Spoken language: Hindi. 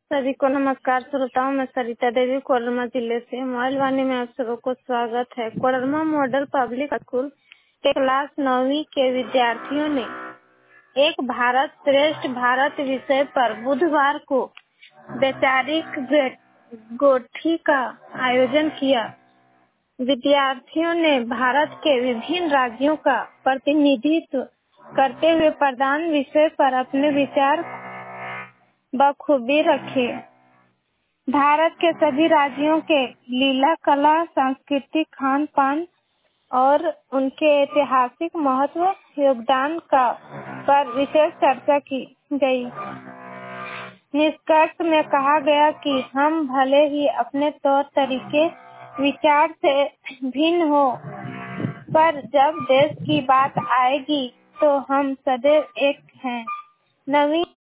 सभी को नमस्कार श्रोताओं, मैं सरिता देवी कोडरमा जिले से मोबाइल वाणी में आप सबों को स्वागत है। कोडरमा मॉडल पब्लिक स्कूल के क्लास 9वीं के विद्यार्थियों ने एक भारत श्रेष्ठ भारत विषय पर बुधवार को वैचारिक गोष्ठी का आयोजन किया। विद्यार्थियों ने भारत के विभिन्न राज्यों का प्रतिनिधित्व करते हुए प्रधान विषय पर अपने विचार बखूबी रखे। भारत के सभी राज्यों के लीला कला, सांस्कृतिक खान पान और उनके ऐतिहासिक महत्व योगदान का पर विशेष चर्चा की गई। निष्कर्ष में कहा गया कि हम भले ही अपने तौर तरीके विचार से भिन्न हो, पर जब देश की बात आएगी तो हम सदैव एक हैं। नवीन